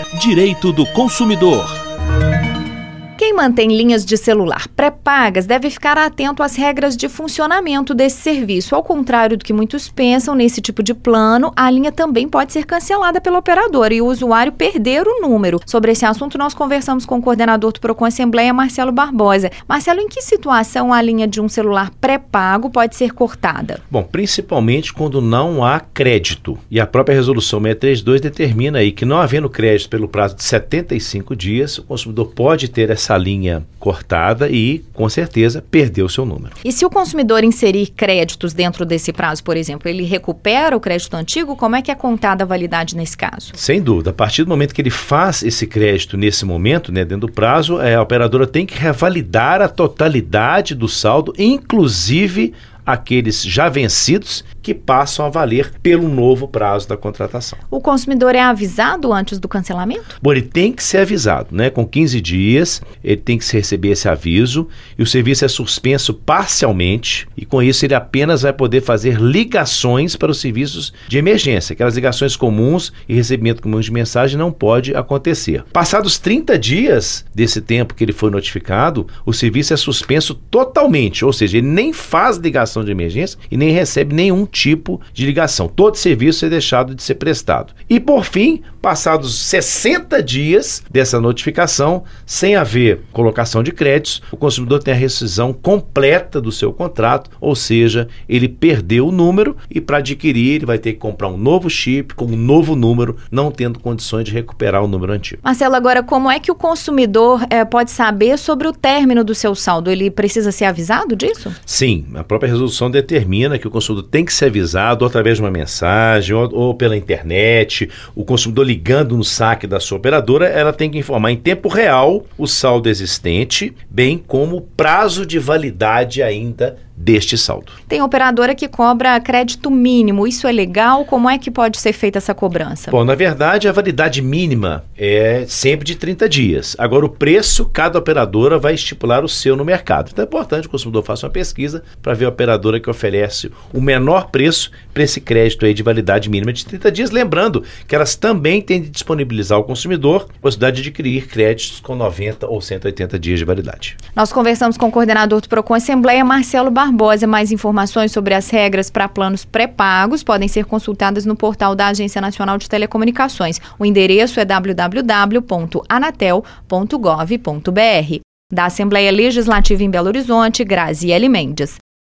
Direito do Consumidor. Quem mantém linhas de celular pré-pagas deve ficar atento às regras de funcionamento desse serviço. Ao contrário do que muitos pensam, nesse tipo de plano, a linha também pode ser cancelada pela operadora e o usuário perder o número. Sobre esse assunto, nós conversamos com o coordenador do Procon Assembleia, Marcelo Barbosa. Marcelo, em que situação a linha de um celular pré-pago pode ser cortada? Bom, principalmente quando não há crédito. E a própria resolução 632 determina aí que, não havendo crédito pelo prazo de 75 dias, o consumidor pode ter essa linha cortada e, com certeza, perder o seu número. E se o consumidor inserir créditos dentro desse prazo, por exemplo, ele recupera o crédito antigo? Como é que é contada a validade nesse caso? Sem dúvida. A partir do momento que ele faz esse crédito nesse momento, dentro do prazo, a operadora tem que revalidar a totalidade do saldo, inclusive aqueles já vencidos que passam a valer pelo novo prazo da contratação. O consumidor é avisado antes do cancelamento? Bom, ele tem que ser avisado, Com 15 dias, ele tem que receber esse aviso e o serviço é suspenso parcialmente e com isso ele apenas vai poder fazer ligações para os serviços de emergência. Aquelas ligações comuns e recebimento comum de mensagem não pode acontecer. Passados 30 dias desse tempo que ele foi notificado, o serviço é suspenso totalmente, ou seja, ele nem faz ligação de emergência e nem recebe nenhum tipo de ligação. Todo serviço é deixado de ser prestado. E por fim, passados 60 dias dessa notificação, sem haver colocação de créditos, o consumidor tem a rescisão completa do seu contrato, ou seja, ele perdeu o número e para adquirir ele vai ter que comprar um novo chip com um novo número, não tendo condições de recuperar o número antigo. Marcelo, agora como é que o consumidor pode saber sobre o término do seu saldo? Ele precisa ser avisado disso? Sim, a própria resolução determina que o consumidor tem que ser avisado ou através de uma mensagem ou pela internet. O consumidor ligando no saque da sua operadora, ela tem que informar em tempo real o saldo existente, bem como o prazo de validade ainda deste saldo. Tem operadora que cobra crédito mínimo. Isso é legal? Como é que pode ser feita essa cobrança? Bom, na verdade, a validade mínima é sempre de 30 dias. Agora, o preço, cada operadora vai estipular o seu no mercado. Então, é importante que o consumidor faça uma pesquisa para ver a operadora que oferece o menor preço para esse crédito aí de validade mínima de 30 dias. Lembrando que elas também têm de disponibilizar ao consumidor a possibilidade de adquirir créditos com 90 ou 180 dias de validade. Nós conversamos com o coordenador do Procon Assembleia, Marcelo Barbosa. Mais informações sobre as regras para planos pré-pagos podem ser consultadas no portal da Agência Nacional de Telecomunicações. O endereço é www.anatel.gov.br. Da Assembleia Legislativa em Belo Horizonte, Graziele Mendes.